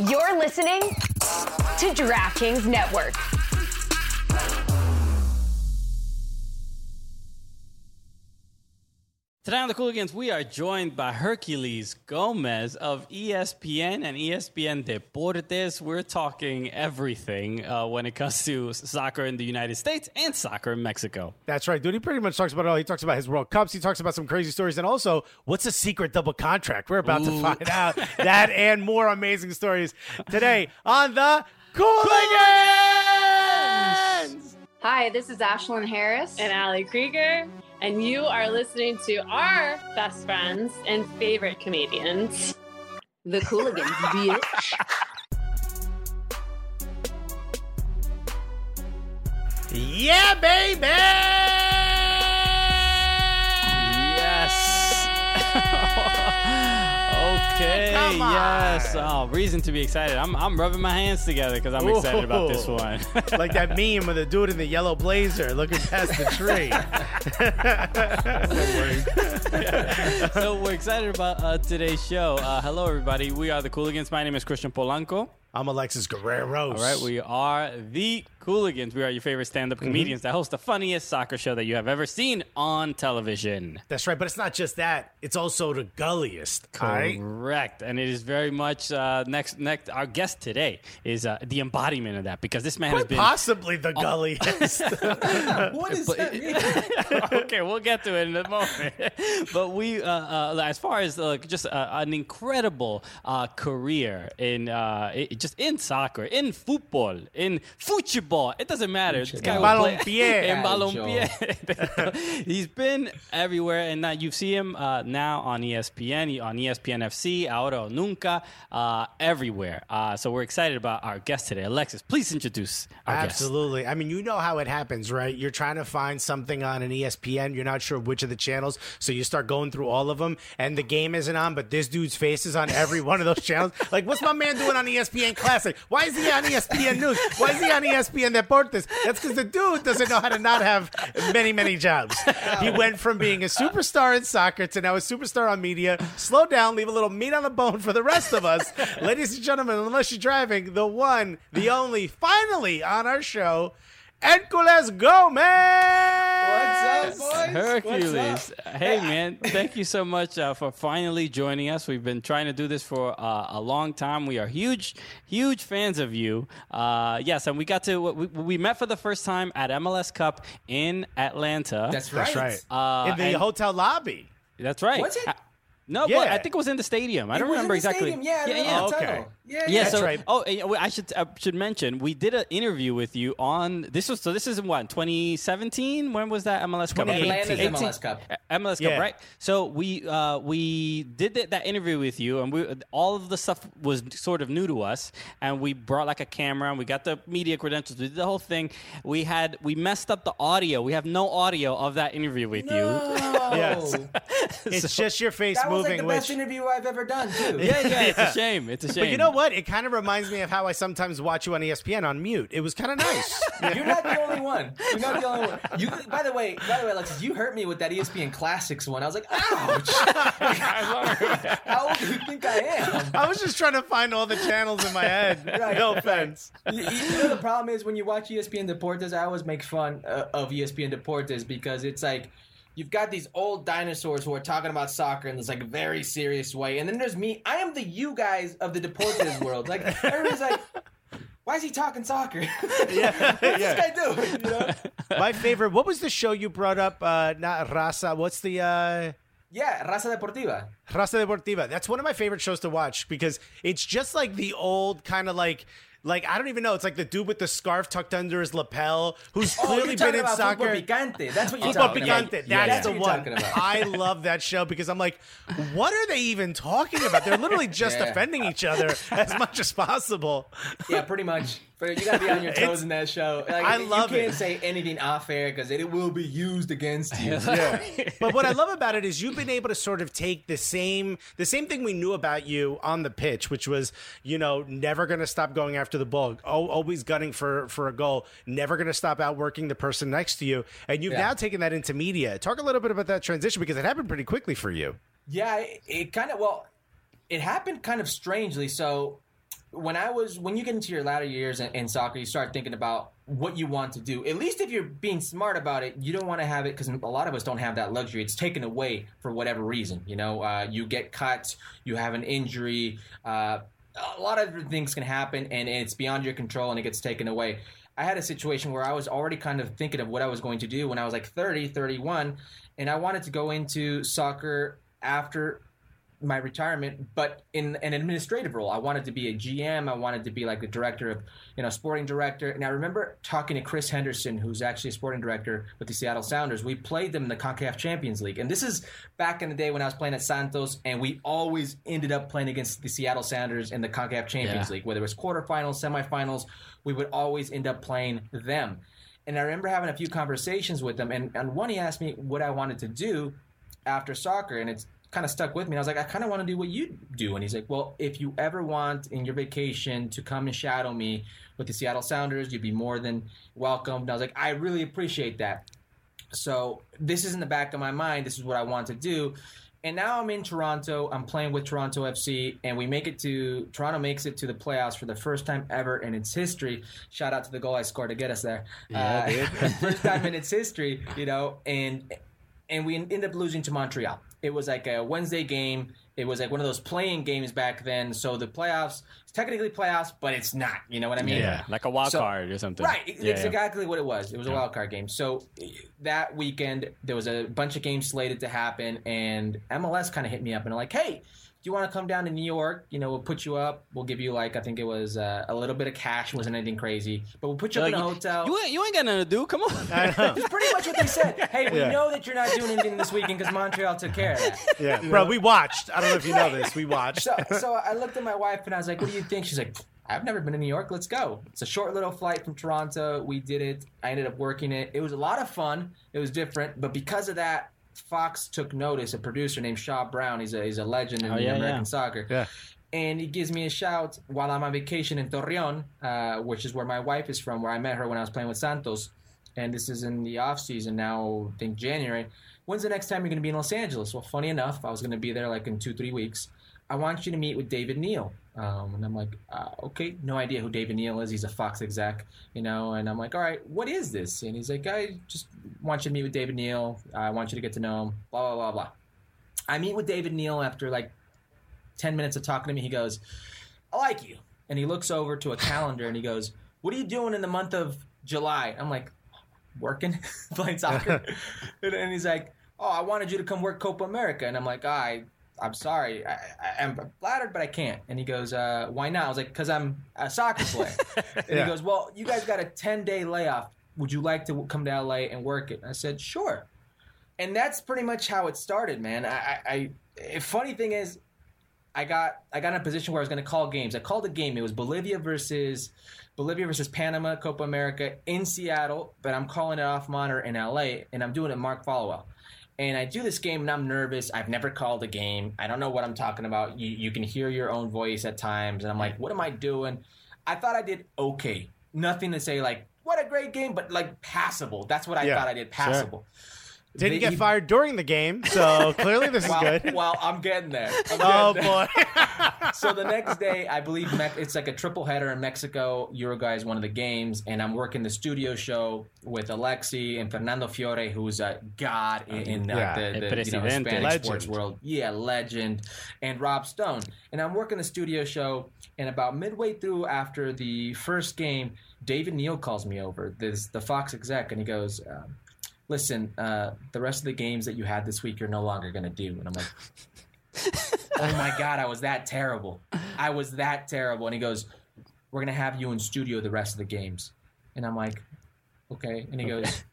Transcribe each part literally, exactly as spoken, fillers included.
You're listening to DraftKings Network. Today on the Cooligans, we are joined by Herculez Gomez of E S P N and E S P N Deportes. We're talking everything uh, when it comes to soccer in the United States and soccer in Mexico. That's right, dude. He pretty much talks about it all. He talks about his World Cups. He talks about some crazy stories. And also, what's a secret double contract? We're about Ooh. to find out that and more amazing stories today on the Cooligans! Hi, this is Ashlyn Harris. And Allie Krieger. And you are listening to our best friends and favorite comedians, the Cooligans, bitch. Yeah, baby! Yes! Okay, Come on. yes. Oh, reason to be excited. I'm I'm rubbing my hands together because I'm excited about this one. Like that meme of the dude in the yellow blazer looking past the tree. Yeah. So we're excited about uh, today's show. Uh, hello, everybody. We are the Cooligans. My name is Christian Polanco. I'm Alexis Guerrero. All right, we are the Cooligans. We are your favorite stand-up mm-hmm. comedians that host the funniest soccer show that you have ever seen on television. That's right, but it's not just that. It's also the gulliest. Correct. Right? And it is very much uh, next. Next, our guest today is uh, the embodiment of that because this man Quite has been possibly the gulliest. What does that mean? Okay, we'll get to it in a moment. But we, uh, uh, as far as uh, just uh, an incredible uh, career in uh, it, just in soccer, in football, in football, it doesn't matter. This guy balompié. In balompié. He's been everywhere, and now you see him uh, now on E S P N, on E S P N F C, Ahora o Nunca, uh, everywhere. Uh, so we're excited about our guest today. Alexis, please introduce our Absolutely. guest. I mean, you know how it happens, right? You're trying to find something on an E S P N. You're not sure which of the channels, so you start going through all of them, and the game isn't on, but this dude's face is on every one of those channels. Like, what's my man doing on E S P N Classic? Why is he on E S P N News? Why is he on E S P N Deportes? That's because the dude doesn't know how to not have many, many jobs. He went from being a superstar in soccer to now a superstar on media. Slow down, leave a little meat on the bone for the rest of us. Ladies and gentlemen, unless you're driving, the one, the only, finally on our show, Herculez Gomez! What's up, boys? Herculez. What's up? Hey, man. Thank you so much uh, for finally joining us. We've been trying to do this for uh, a long time. We are huge, huge fans of you. Uh, yes, and we got to, we, we met for the first time at M L S Cup in Atlanta. That's right. That's right. Uh, in the and- hotel lobby. That's right. Was it? Uh, no, Yeah. but I think it was in the stadium. I don't It was remember in the exactly. stadium. Yeah, yeah, yeah. yeah. Oh, okay. Yeah, yeah. Yeah, That's so right. oh, eh, I should I should mention we did an interview with you on this was so this is in what twenty seventeen. When was that M L S Cup? twenty eighteen. Atlanta's M L S Cup. M L S Yeah. Cup, right? So we uh, we did that, that interview with you, and we all of the stuff was sort of new to us, and we brought like a camera, and we got the media credentials, we did the whole thing. We had we messed up the audio. We have no audio of that interview with No. Yes. It's just your face That was moving, like the best which... interview I've ever done, too. you. Yeah, yeah, it's a shame. It's a shame. But you know what? It kind of reminds me of how I sometimes watch you on E S P N on mute. It was kind of nice. You're not the only one. You're not the only one. You, by the way, by the way, Alexis, you hurt me with that E S P N Classics one. I was like, ouch. How old do you think I am? I was just trying to find all the channels in my head. Right. No offense. You, you know the problem is when you watch E S P N Deportes, I always make fun uh, of E S P N Deportes because it's like you've got these old dinosaurs who are talking about soccer in this like very serious way, and then there's me. I am the you guys of the Deportes world. Like everybody's like, why is he talking soccer? Yeah, What's yeah. this guy doing? You know? My favorite. What was the show you brought up? Uh, not Raza. What's the uh, Yeah, Raza Deportiva. Raza Deportiva? That's one of my favorite shows to watch because it's just like the old kind of like. Like, I don't even know. It's like the dude with the scarf tucked under his lapel who's Oh, clearly you're talking been in about soccer. Fútbol Picante. That's what you're Fútbol talking Picante. about. That's Yeah, yeah. the what you're one. talking about. I love that show because I'm like, what are they even talking about? They're literally just Yeah. offending each other as much as possible. Yeah, pretty much. But you gotta be on your toes It's- in that show. Like, I you love can't it. say anything off air because it will be used against you. But what I love about it is you've been able to sort of take the same the same thing we knew about you on the pitch, which was, you know, never going to stop going after the ball, al- always gunning for, for a goal, never going to stop outworking the person next to you. And you've Yeah. now taken that into media. Talk a little bit about that transition because it happened pretty quickly for you. Yeah, it, it kind of, well, it happened kind of strangely. So when I was when you get into your latter years in, in soccer, you start thinking about what you want to do. At least if you're being smart about it, you don't want to have it because a lot of us don't have that luxury. It's taken away for whatever reason. You know, uh, you get cut, you have an injury, uh, a lot of different things can happen, and it's beyond your control, and it gets taken away. I had a situation where I was already kind of thinking of what I was going to do when I was like thirty, thirty-one, and I wanted to go into soccer after my retirement, but in an administrative role. I wanted to be a G M. I wanted to be like a director of, you know, sporting director. And I remember talking to Chris Henderson, who's actually a sporting director with the Seattle Sounders. We played them in the CONCACAF Champions League. And this is back in the day when I was playing at Santos, and we always ended up playing against the Seattle Sounders in the CONCACAF Champions Yeah. League. Whether it was quarterfinals, semifinals, we would always end up playing them. And I remember having a few conversations with them. And, and one, he asked me what I wanted to do after soccer. And it's kind of stuck with me. And I was like, I kind of want to do what you do. And he's like, well, if you ever want in your vacation to come and shadow me with the Seattle Sounders, you'd be more than welcome. And I was like, I really appreciate that. So this is in the back of my mind. This is what I want to do. And now I'm in Toronto. I'm playing with Toronto F C, and we make it to Toronto makes it to the playoffs for the first time ever in its history. Shout out to the goal I scored to get us there. Yeah, uh, dude. First time in its history, you know, and and we ended up losing to Montreal. It was like a Wednesday game. It was like one of those playing games back then. So the playoffs, it's technically playoffs, but it's not. You know what I mean? Yeah, like a wild So- card or something. Right. Yeah, It's yeah. exactly what it was. It was a wild card game. So that weekend, there was a bunch of games slated to happen, and M L S kind of hit me up and they're like, hey, do you want to come down to New York? You know, we'll put you up. We'll give you, like, I think it was uh, a little bit of cash. It wasn't anything crazy. But we'll put you up Like, in a hotel. You, ain't- you ain't got nothing to do. Come on. It's pretty much what they said. Hey, we Yeah. know that you're not doing anything this weekend because Montreal took care of that. Yeah, bro, we watched. I don't know if you know this. We watched. So, so I looked at my wife and I was like, what do you think? She's like, I've never been to New York. Let's go. It's a short little flight from Toronto. We did it. I ended up working it. It was a lot of fun. It was different. But because of that, Fox took notice. A producer named Shaw Brown. He's a, he's a legend in Oh, yeah, American yeah. soccer. Yeah. And he gives me a shout while I'm on vacation in Torreon, uh, which is where my wife is from, where I met her when I was playing with Santos. And this is in the off season now, I think January. When's the next time you're going to be in Los Angeles? Well, funny enough, I was going to be there like in two, three weeks. I want you to meet with David Neal. Um, and I'm like, uh, okay, no idea who David Neal is. He's a Fox exec, you know. And I'm like, all right, what is this? And he's like, I just want you to meet with David Neal. I want you to get to know him, blah, blah, blah, blah. I meet with David Neal after like ten minutes of talking to me. He goes, I like you. And he looks over to a calendar and he goes, what are you doing in the month of July? I'm like, working, playing soccer. and, and he's like, oh, I wanted you to come work Copa America. And I'm like, I, I'm sorry. I, I, I'm flattered, but I can't. And he goes, uh, why not? I was like, because I'm a soccer player. and Yeah. he goes, well, you guys got a ten-day layoff. Would you like to come to L A and work it? And I said, sure. And that's pretty much how it started, man. I, I, I funny thing is, I got I got in a position where I was going to call games. I called a game. It was Bolivia versus Bolivia versus Panama, Copa America in Seattle, but I'm calling it off monitor in L A, and I'm doing it Mark Followell. And I do this game, and I'm nervous. I've never called a game. I don't know what I'm talking about. You you can hear your own voice at times, and I'm like, what am I doing? I thought I did okay. Nothing to say like, what a great game, but like passable. That's what I Yeah, thought I did, passable. Didn't They- get he- fired during the game, so clearly this is well, good. well, I'm getting there. I'm Oh getting there. boy. So the next day, I believe Me- it's like a triple header in Mexico. Uruguay is one of the games, and I'm working the studio show with Alexi and Fernando Fiore, who's a god in, in uh, Yeah. the, El the you know, presidente. Hispanic Legend. sports world. Yeah, legend. And Rob Stone. And I'm working the studio show, and about midway through after the first game, David Neal calls me over, this the Fox exec, and he goes, um, listen, uh, the rest of the games that you had this week, you're no longer going to do. And I'm like, oh my God, I was that terrible. I was that terrible. And he goes, we're going to have you in studio the rest of the games. And I'm like, okay. And he goes,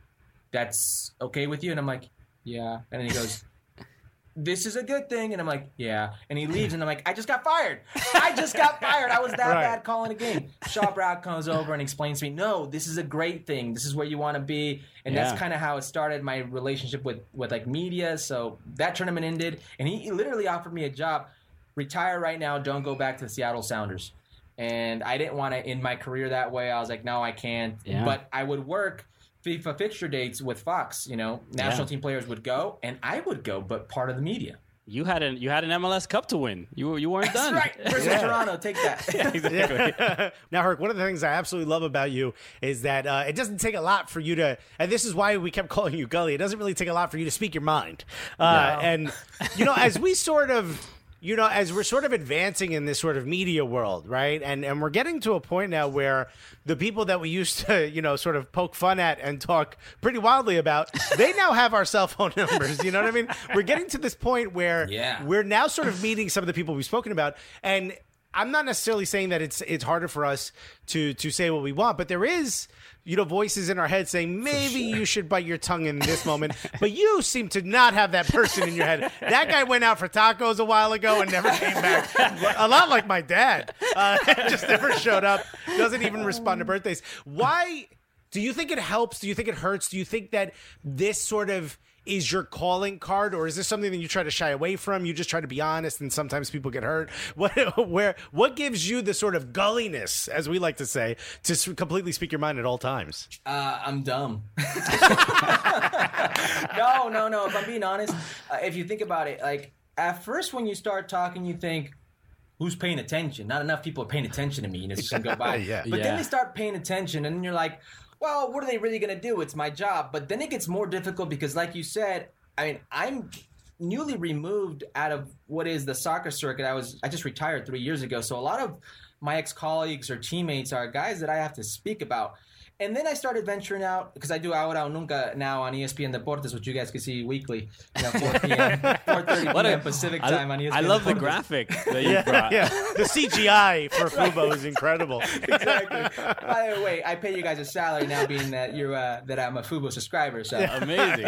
that's okay with you? And I'm like, yeah. And then he goes, this is a good thing. And I'm like, yeah. And he leaves, and I'm like, I just got fired. I just got fired. I was that Right. bad calling a game. Shaw Brown comes over and explains to me, no, this is a great thing. This is where you want to be. And Yeah. that's kind of how it started, my relationship with, with like media. So that tournament ended, and he, he literally offered me a job. Retire right now. Don't go back to the Seattle Sounders. And I didn't want to end my career that way. I was like, no, I can't. Yeah. But I would work FIFA fixture dates with Fox. You know, national Yeah. team players would go, and I would go, but part of the media. you had an you had an M L S Cup to win. You you weren't That's done. right. Versus Yeah. Toronto. Take that. Exactly. Now, Herc, one of the things I absolutely love about you is that uh, it doesn't take a lot for you to, and this is why we kept calling you Gully. It doesn't really take a lot for you to speak your mind. Uh, No. And, you know, as we sort of, you know, as we're sort of advancing in this sort of media world, right? And and we're getting to a point now where the people that we used to, you know, sort of poke fun at and talk pretty wildly about, they now have our cell phone numbers. You know what I mean? We're getting to this point where Yeah. we're now sort of meeting some of the people we've spoken about. And I'm not necessarily saying that it's it's harder for us to to say what we want, but there is, you know, voices in our head saying maybe you should bite your tongue in this moment. But you seem to not have that person in your head. That guy went out for tacos a while ago and never came back. A lot like my dad, uh, just never showed up. Doesn't even respond to birthdays. Why? Do you think it helps? Do you think it hurts? Do you think that this sort of is your calling card, or is this something that you try to shy away from? You just try to be honest, and sometimes people get hurt. What, where, what gives you the sort of gulliness, as we like to say, to s- completely speak your mind at all times? Uh, I'm dumb. no, no, no. If I'm being honest, uh, if you think about it, like at first when you start talking, you think, who's paying attention? Not enough people are paying attention to me, and it's just gonna go by. Yeah. But Yeah. then they start paying attention, and then you're like, well, what are they really gonna do? It's my job. But then it gets more difficult because, like you said, I mean, I'm newly removed out of what is the soccer circuit. I was I just retired three years ago, so a lot of my ex-colleagues or teammates are guys that I have to speak about. And then I started venturing out because I do Ahora o Nunca now on E S P N Deportes, which you guys can see weekly, you know, four p.m., four thirty What p.m. a- Pacific I, time on E S P N I love the Deportes. graphic that you Yeah, brought. yeah. The C G I for Fubo is incredible. Exactly. By the way, I pay you guys a salary now, being that you're uh, that I'm a Fubo subscriber. So Amazing.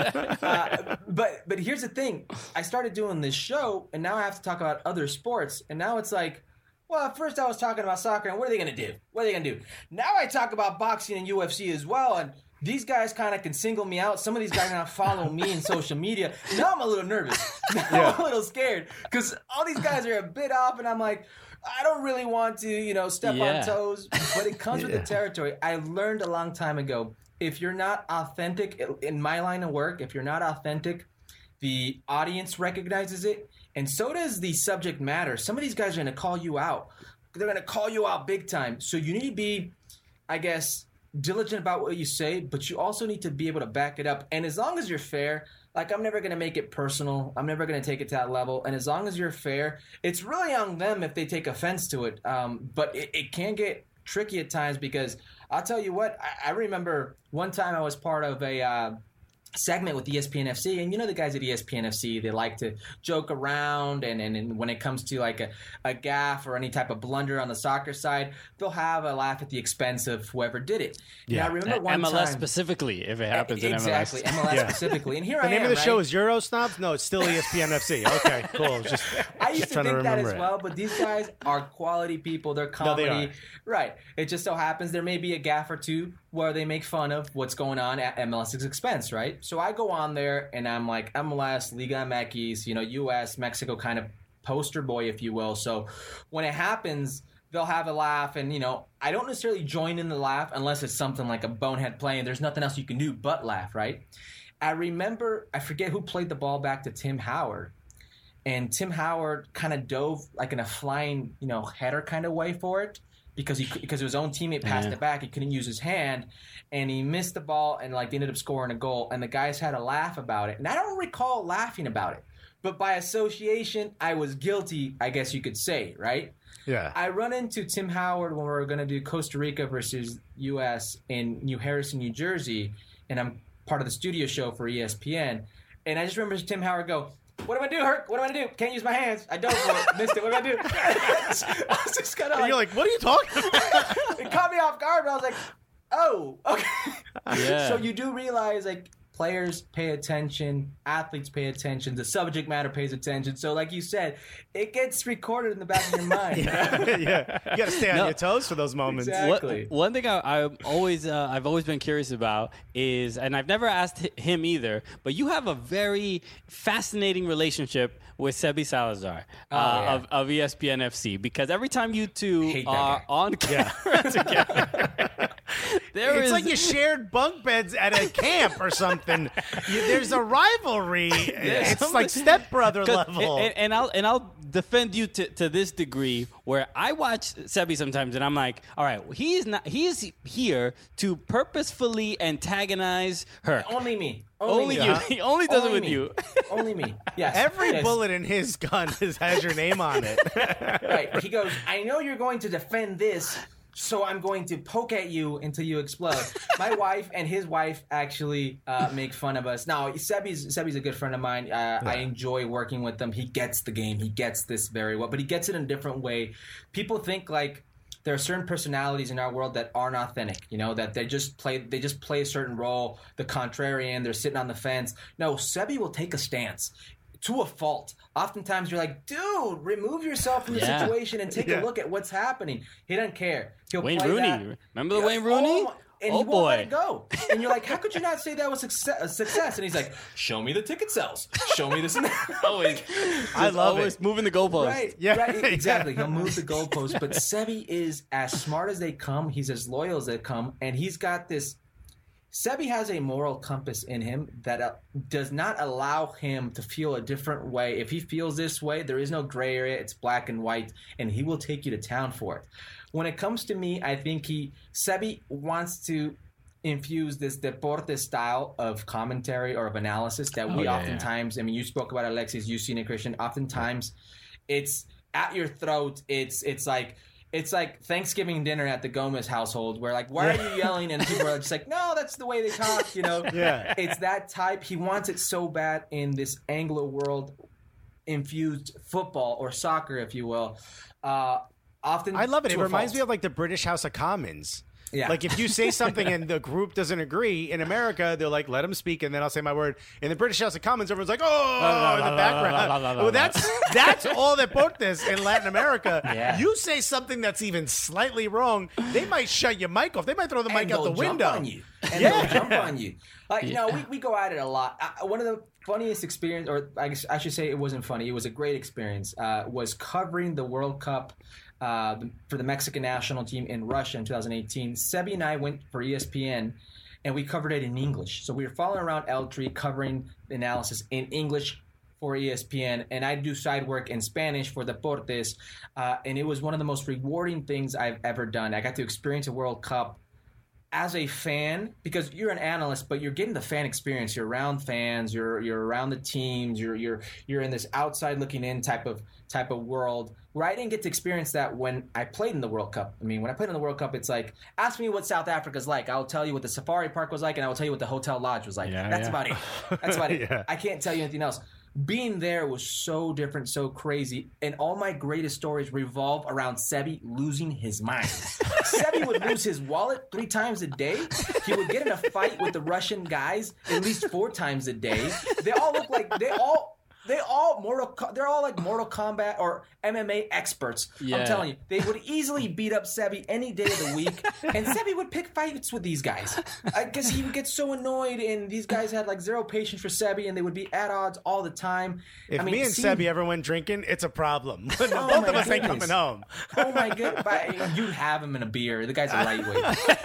uh, but but here's the thing: I started doing this show, and now I have to talk about other sports, and now it's like, well, at first I was talking about soccer, and what are they going to do? What are they going to do? Now I talk about boxing and U F C as well, and these guys kind of can single me out. Some of these guys now follow me in social media. Now I'm a little nervous. Now I'm a little scared because all these guys are a bit off, and I'm like, I don't really want to, you know, step Yeah. on toes, but it comes with the territory. I learned a long time ago, if you're not authentic in my line of work, if you're not authentic, the audience recognizes it, and so does the subject matter. Some of these guys are going to call you out. They're going to call you out big time. So you need to be, I guess, diligent about what you say, but you also need to be able to back it up. And as long as you're fair, like I'm never going to make it personal. I'm never going to take it to that level. And as long as you're fair, it's really on them if they take offense to it. Um, but it, it can get tricky at times because I'll tell you what, I, I remember one time I was part of a uh, segment with E S P N F C, and you know the guys at E S P N F C, they like to joke around, and, and, and when it comes to like a, a gaffe or any type of blunder on the soccer side, they'll have a laugh at the expense of whoever did it. Yeah. Now, I remember one M L S time, specifically, if it happens in M L S. exactly, M L S Yeah. specifically, and here The I name am, of the right? show is Euro Snobs? No, it's still E S P N F C. Okay, cool. Just, I used just to trying think that remember as it. well, but these guys are quality people. They're No, they comedy. are. Right. It just so happens there may be a gaff or two where they make fun of what's going on at M L S's expense, right? So I go on there and I'm like M L S, Liga M X, you know, U S, Mexico kind of poster boy, if you will. So when it happens, they'll have a laugh, and, you know, I don't necessarily join in the laugh unless it's something like a bonehead play and there's nothing else you can do but laugh, right? I remember, I forget who played the ball back to Tim Howard. And Tim Howard kind of dove like in a flying, you know, header kind of way for it because he because his own teammate passed Yeah. it back. He couldn't use his hand, and he missed the ball, and like they ended up scoring a goal. And the guys had a laugh about it, and I don't recall laughing about it, but by association, I was guilty, I guess you could say, right? Yeah. I run into Tim Howard when we were going to do Costa Rica versus U S in New Harrison, New Jersey, and I'm part of the studio show for E S P N, and I just remember Tim Howard go, "What do I do, Herc? What do I do? Can't use my hands. I dove for it. Missed it. What do I do?" I was just kind of And like, you're like, what are you talking about? it caught me off guard, but I was like, oh, okay. Yeah. So you do realize, like, players pay attention, athletes pay attention, the subject matter pays attention. So like you said, it gets recorded in the back of your mind. yeah. yeah. You got to stay on No. your toes for those moments. Exactly. What, one thing I, I'm always uh, I've always been curious about is, and I've never asked hi- him either, but you have a very fascinating relationship with Sebi Salazar uh, yeah. of, of E S P N F C, because every time you two Hate that are guy. on camera together, There it's is- like you shared bunk beds at a camp or something. You, there's a rivalry. It's something- like stepbrother 'Cause- level. And, and I'll and I'll defend you to, to this degree where I watch Sebi sometimes and I'm like, all right, he is not he is here to purposefully antagonize her. Only me. Only me. you. He only does it Only with me. you. Only me. Yes. Every yes. bullet in his gun is, has your name on it. Right. He goes, I know you're going to defend this, so I'm going to poke at you until you explode. My wife and his wife actually uh, make fun of us. Now, Sebi's Sebi's a good friend of mine. Uh, I enjoy working with him. He gets the game. He gets this very well, but he gets it in a different way. People think like there are certain personalities in our world that aren't authentic, you know, that they just play they just play a certain role, the contrarian, they're sitting on the fence. No, Sebi will take a stance to a fault. Oftentimes you're like, dude, remove yourself from the Yeah. situation and take Yeah. a look at what's happening. He doesn't care. He'll Wayne play Rooney. that. Remember the Yeah, Wayne Rooney? oh, and Oh, he won't let boy. it go. And you're like, how could you not say that was success, a success? And he's like, show me the ticket sales. Show me this and that. Always. I love always it. moving the goalpost. Right, Yeah, right, exactly. yeah. He'll move the goalpost. But Sebi is as smart as they come. He's as loyal as they come. And he's got this Sebi has a moral compass in him that uh, does not allow him to feel a different way. If he feels this way, there is no gray area. It's black and white, and he will take you to town for it. When it comes to me, I think he Sebi wants to infuse this deporte style of commentary or of analysis that we Oh, yeah, oftentimes, I mean, you spoke about Alexis, you've seen it, Christian. Oftentimes, it's at your throat. It's it's like it's like Thanksgiving dinner at the Gomez household, where like, why are you yelling? And people are just like, no, that's the way they talk. You know, Yeah. It's that type. He wants it so bad in this Anglo world infused football or soccer, if you will. Uh, often, I love it. It to a reminds fault. me of like the British House of Commons. Yeah. Like if you say something and the group doesn't agree, in America, they're like, let him speak, and then I'll say my word. In the British House of Commons, everyone's like, oh, in the background. Well, that's that's all deportes in Latin America. Yeah. You say something that's even slightly wrong, they might shut your mic off. They might throw the mic and out the they'll jump window. on you. And Yeah. they'll jump on you. Like, you know, we, we go at it a lot. Uh, one of the funniest experience, or I, guess I should say it wasn't funny, it was a great experience, uh, was covering the World Cup uh, for the Mexican national team in Russia in two thousand eighteen. Sebi and I went for E S P N, and we covered it in English. So we were following around Eltree, covering analysis in English for E S P N, and I do side work in Spanish for Deportes, uh, and it was one of the most rewarding things I've ever done. I got to experience a World Cup as a fan, because you're an analyst, but you're getting the fan experience. You're around fans. You're you're around the teams. You're you're you're in this outside looking in type of type of world where I didn't get to experience that when I played in the World Cup. I mean, when I played in the World Cup, it's like, ask me what South Africa's like. I'll tell you what the safari park was like, and I will tell you what the hotel lodge was like. Yeah, That's yeah. about it. That's about it. Yeah. I can't tell you anything else. Being there was so different, so crazy, and all my greatest stories revolve around Sebi losing his mind. Sebi would lose his wallet three times a day. He would get in a fight with the Russian guys at least four times a day. They all look like they all they all Mortal Co- they're all like Mortal Kombat or M M A experts. Yeah. I'm telling you, they would easily beat up Sebi any day of the week, and Sebi would pick fights with these guys because he would get so annoyed, and these guys had like zero patience for Sebi, and they would be at odds all the time. If I mean, me and seeing- Sebi ever went drinking, it's a problem. Oh Both of my us ain't goodness. coming home. Oh my god! But you'd have him in a beer. The guy's a lightweight.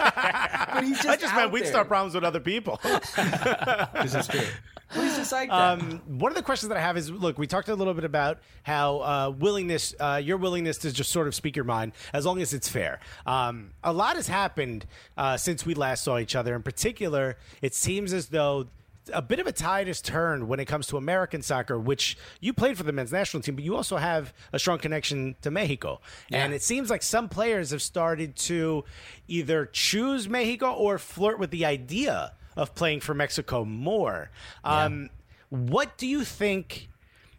But he's just I just out meant we'd there. start problems with other people. This is true. But he's just like that. Um, one of the questions that I have is, look, we talked a little bit about how uh, willingness, uh, your willingness to just sort of speak your mind, as long as it's fair. Um, a lot has happened uh, since we last saw each other. In particular, it seems as though a bit of a tide has turned when it comes to American soccer, which you played for the men's national team, but you also have a strong connection to Mexico. And it seems like some players have started to either choose Mexico or flirt with the idea of playing for Mexico more. Um, what do you think?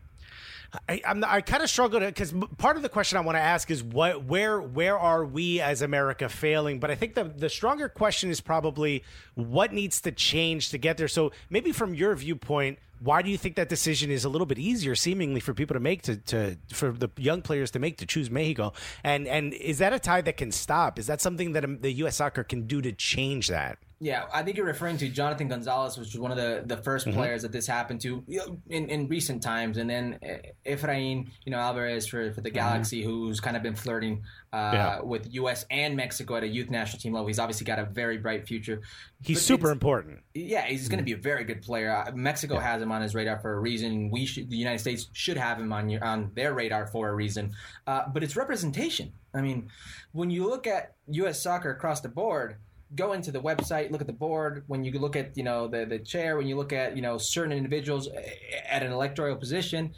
I, I'm, I kind of struggle to, because part of the question I want to ask is what, where, where are we as America failing? But I think the the stronger question is probably what needs to change to get there. So maybe from your viewpoint, why do you think that decision is a little bit easier, seemingly, for people to make to, to for the young players to make to choose Mexico? And and is that a tide that can stop? Is that something that um, the U S soccer can do to change that? Yeah, I think you're referring to Jonathan Gonzalez, which was one of the, the first Mm-hmm. players that this happened to you know, in, in recent times. And then uh, Efrain, you know, Alvarez for, for the Galaxy, who's kind of been flirting uh, Yeah. with U S and Mexico at a youth national team level. He's obviously got a very bright future. He's But super it's- important. Yeah, he's going to be a very good player. Uh, Mexico has him on his radar for a reason. We should, the United States should have him on your, on their radar for a reason. Uh, but it's representation. I mean, when you look at U S soccer across the board, go into the website, look at the board. When you look at you know the the chair, when you look at you know certain individuals at an electoral position,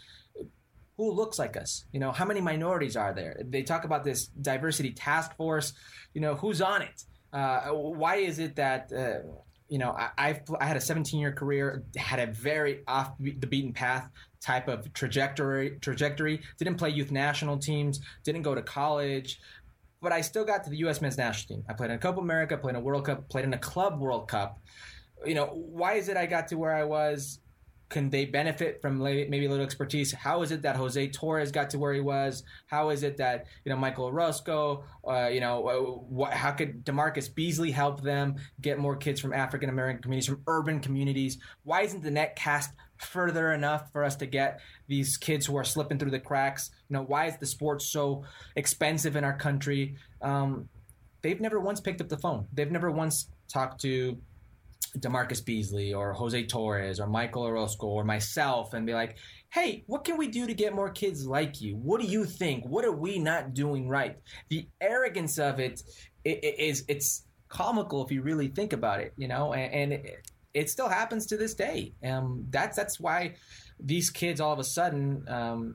who looks like us? You know, how many minorities are there? They talk about this diversity task force. You know, who's on it? Uh, why is it that uh, you know I, I've I had a seventeen year career, had a very off the beaten path type of trajectory. Trajectory didn't play youth national teams, didn't go to college. But I still got to the U S men's national team. I played in a Copa America, played in a World Cup, played in a Club World Cup. You know, why is it I got to where I was? Can they benefit from maybe a little expertise? How is it that Jose Torres got to where he was? How is it that, you know, Michael Orozco, uh, you know, what, how could DeMarcus Beasley help them get more kids from African-American communities, from urban communities? Why isn't the net cast further enough for us to get these kids who are slipping through the cracks? You know, why is the sport so expensive in our country? Um, they've never once picked up the phone. They've never once talked to DeMarcus Beasley or Jose Torres or Michael Orozco or myself and be like, hey, what can we do to get more kids like you? What do you think? What are we not doing right? The arrogance of it is it's comical if you really think about it, you know, and, and it, it still happens to this day. Um, that's that's why these kids all of a sudden, um,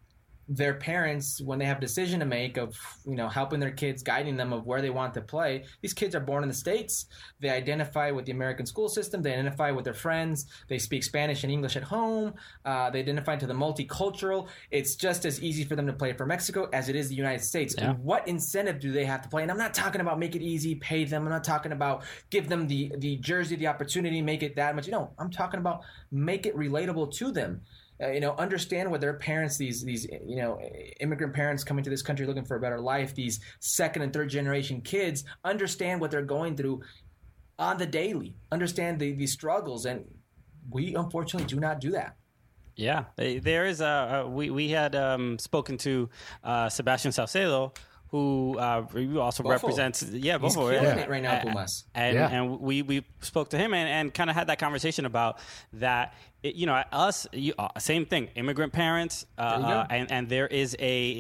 their parents, when they have a decision to make of, you know, helping their kids, guiding them of where they want to play, these kids are born in the States. They identify with the American school system. They identify with their friends. They speak Spanish and English at home. Uh, they identify to the multicultural. It's just as easy for them to play for Mexico as it is the United States. Yeah. And what incentive do they have to play? And I'm not talking about make it easy, pay them. I'm not talking about give them the, the jersey, the opportunity, make it that much. No, I'm talking about make it relatable to them. Uh, you know, understand what their parents, these, these, you know, immigrant parents coming to this country looking for a better life, these second and third generation kids, understand what they're going through on the daily, understand the, the struggles. And we unfortunately do not do that. Yeah, there is a, a we, we had um, spoken to uh, Sebastian Salcedo, who uh, also Bofo. represents, yeah, He's Bofo, killing yeah. it right now, Pumas. And, Yeah. and we, we spoke to him and, and kind of had that conversation about that. It, you know, us, you, uh, same thing. Immigrant parents, uh, There you go. uh, and and there is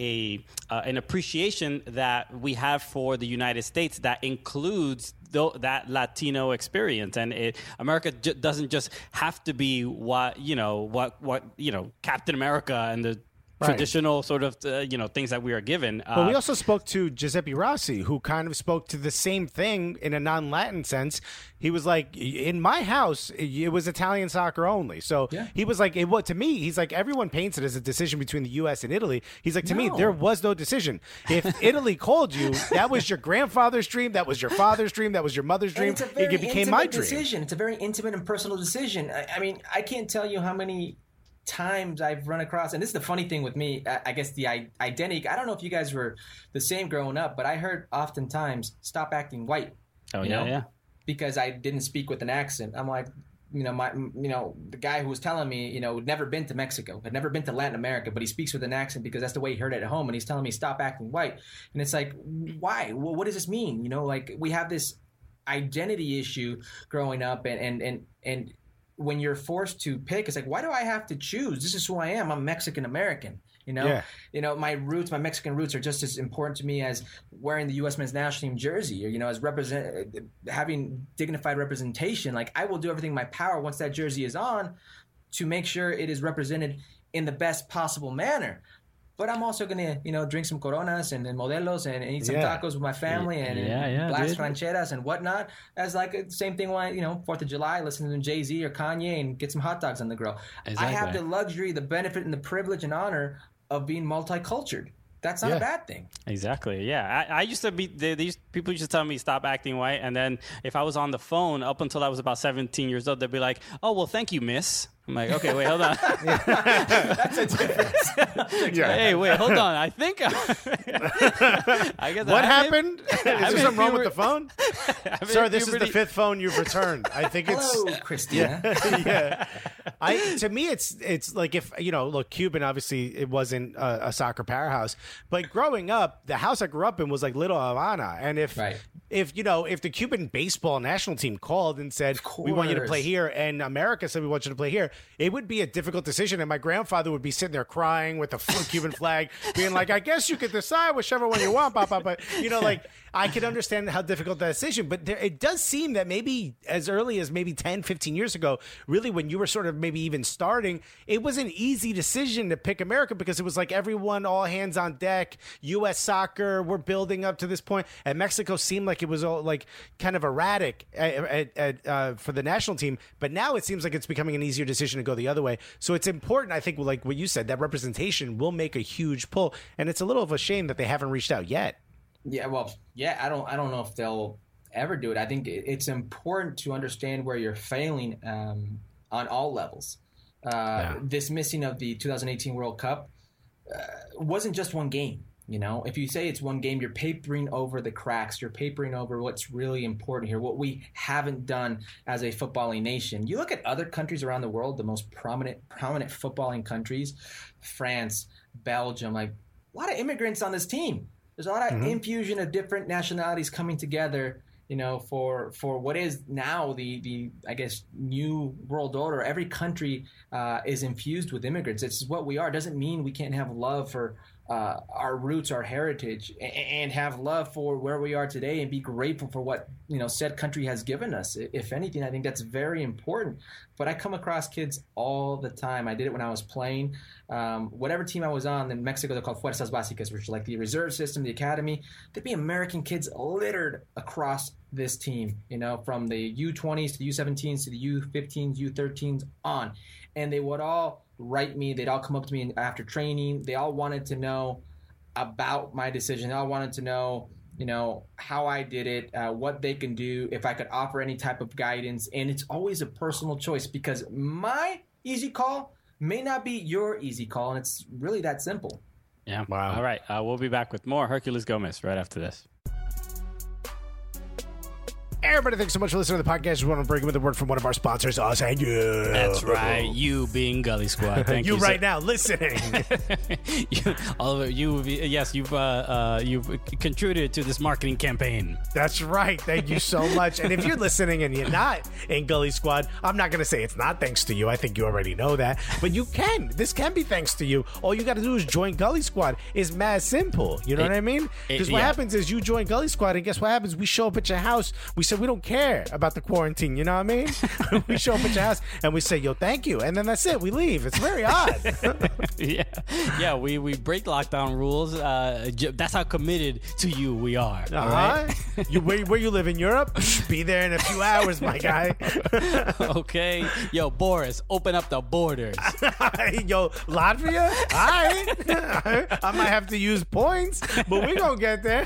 a a uh, an appreciation that we have for the United States that includes th- that Latino experience, and it, America j- doesn't just have to be what you know what what you know Captain America and the Right. traditional sort of uh, you know things that we are given. But Uh, we also spoke to Giuseppe Rossi, who kind of spoke to the same thing in a non-Latin sense. He was like, in my house, it was Italian soccer only. So Yeah. he was like, it, what to me, he's like, everyone paints it as a decision between the U S and Italy. He's like, to me, No. there was no decision. If Italy called you, that was your grandfather's dream, that was your father's dream, that was your mother's dream. And it's a very It became intimate my dream. decision. It's a very intimate and personal decision. I, I mean, I can't tell you how many times I've run across, and this is the funny thing with me, I, I guess the I, identity, I don't know if you guys were the same growing up, but I heard oftentimes, stop acting white. oh you yeah, know? yeah. Because I didn't speak with an accent. I'm like, you know, my, you know, the guy who was telling me, you know, had never been to Mexico, had never been to Latin America, but he speaks with an accent because that's the way he heard it at home. And he's telling me, stop acting white. And it's like, why? Well, what does this mean? You know, like we have this identity issue growing up, and, and, and, and when you're forced to pick, it's like, why do I have to choose? This is who I am. I'm Mexican American. You know, Yeah. you know, my roots, my Mexican roots are just as important to me as wearing the U S men's national team jersey, or, you know, as represent having dignified representation. Like, I will do everything in my power once that jersey is on to make sure it is represented in the best possible manner. But I'm also going to, you know, drink some Coronas and, and Modelos and, and eat some Yeah. tacos with my family and, and Yeah, yeah, blast dude. rancheras and whatnot. As like the same thing when, you know, fourth of July, listen to Jay-Z or Kanye and get some hot dogs on the grill. I have Exactly. the luxury, the benefit, and the privilege and honor of being multicultured. That's not Yeah. a bad thing. Exactly. Yeah, I, I used to be. They, these people used to tell me stop acting white, and then if I was on the phone up until I was about seventeen years old, they'd be like, "Oh, well, thank you, miss." I'm like, "Okay, wait, hold on." That's a difference. Yeah. Hey, wait, hold on. I think. I guess What I- happened? Is there mean, something wrong people with the phone? I mean, Sir, this is puberty- the fifth phone you've returned. I think it's Hello, Christina. yeah. I to me it's it's like if you know look Cuban obviously it wasn't a, a soccer powerhouse, but growing up the house I grew up in was like Little Havana, and if Right. if you know if the Cuban baseball national team called and said we want you to course. play here and America said we want you to play here, it would be a difficult decision, and my grandfather would be sitting there crying with a f- Cuban flag, being like, I guess you could decide whichever one you want, Papa, but you know like I could understand how difficult that decision, but there, it does seem that maybe as early as maybe ten, fifteen years ago, really when you were sort of maybe even starting, it was an easy decision to pick America because it was like everyone, all hands on deck, U S soccer, we're building up to this point, and Mexico seemed like it was all like kind of erratic at, at, at, uh, for the national team, but now it seems like it's becoming an easier decision to go the other way. So it's important, I think, like what you said, that representation will make a huge pull, and it's a little of a shame that they haven't reached out yet. Yeah, well, yeah, I don't, I don't know if they'll ever do it. I think it- it's important to understand where you're failing um, on all levels. Uh, Yeah. This missing of the two thousand eighteen World Cup uh, wasn't just one game. You know, if you say it's one game, you're papering over the cracks. You're papering over what's really important here, what we haven't done as a footballing nation. You look at other countries around the world, the most prominent, prominent footballing countries, France, Belgium, like a lot of immigrants on this team. There's a lot of Mm-hmm. infusion of different nationalities coming together, you know, for for what is now the the I guess new world order. Every country uh, is infused with immigrants. It's what we are. It doesn't mean we can't have love for uh, our roots, our heritage, and, and have love for where we are today, and be grateful for what you know said country has given us. If anything, I think that's very important. But I come across kids all the time. I did it when I was playing. Um, whatever team I was on, in Mexico they're called Fuerzas Básicas, which is like the reserve system, the academy. There'd be American kids littered across this team, you know, from the U twenties to the U seventeens to the U fifteens, U thirteens on. And they would all write me. They'd all come up to me after training. They all wanted to know about my decision. They all wanted to know, you know, how I did it, uh, what they can do, if I could offer any type of guidance. And it's always a personal choice because my easy call may not be your easy call. And it's really that simple. Yeah. Wow. All right. Uh, we'll be back with more Herculez Gomez right after this. Everybody, thanks so much for listening to the podcast. Just want to bring with a word from one of our sponsors, us and you. That's right. You being Gully Squad. Thank you. You right now listening. you, all of it, you, yes, you've uh, uh, you've contributed to this marketing campaign. That's right. Thank you so much. And if you're listening and you're not in Gully Squad, I'm not going to say it's not thanks to you. I think you already know that. But you can. This can be thanks to you. All you got to do is join Gully Squad. It's mad simple. You know It- what I mean? it- Because what yeah. happens is you join Gully Squad, and guess what happens? We show up at your house. We say we don't care about the quarantine. You know what I mean? We show up at your house and we say, yo, thank you. And then that's it. We leave. It's very odd. yeah, yeah. We, we break lockdown rules. Uh, j- that's how committed to you we are. All Uh-huh. right. You where, where you live in Europe? Be there in a few hours, my guy. Okay. Yo, Boris, open up the borders. Yo, Latvia? All right. I might have to use points, but we gonna get there.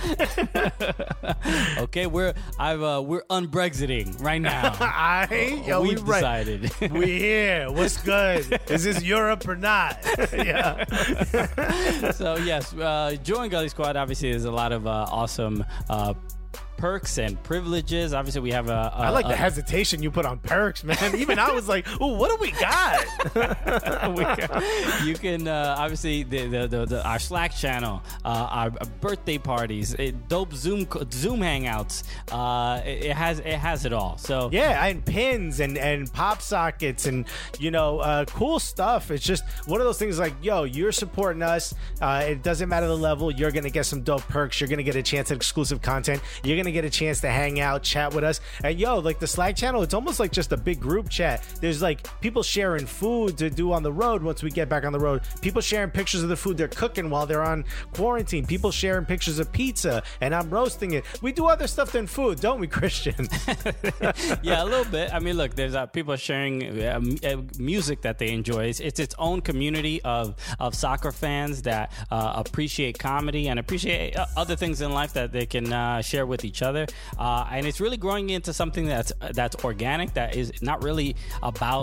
Okay, we're I've uh, we're unbrexiting right now. All right. Yo, we We've right. decided. We here. What's good? Is this Europe or not? Yeah. So yes, uh, join Gully Squad. Obviously, there's a lot of uh, awesome uh, perks and privileges. Obviously, we have a. a I like a, the hesitation you put on perks, man. Even I was like, "Ooh, what do we got?" we can- you can uh, obviously the, the, the, the our Slack channel, uh, our birthday parties, it, dope Zoom Zoom hangouts. Uh, it, it has it has it all. So Yeah, and pins and, and pop sockets and, you know, uh, cool stuff. It's just one of those things like, yo, you're supporting us. Uh, it doesn't matter the level. You're going to get some dope perks. You're going to get a chance at exclusive content. You're going to get a chance to hang out, chat with us. And, yo, like the Slack channel, it's almost like just a big group chat. There's like people sharing food to do on the road once we get back on the road. People sharing pictures of the food they're cooking while they're on quarantine. People sharing pictures of pizza and I'm roasting it. We do other stuff than food, don't we, Christian? yeah, a little bit. I mean, look, there's uh, people sharing uh, m- uh, music that they enjoy. It's, it's its own community of of soccer fans that uh, appreciate comedy and appreciate uh, other things in life that they can uh, share with each other. Uh, and it's really growing into something that's that's organic, that is not really about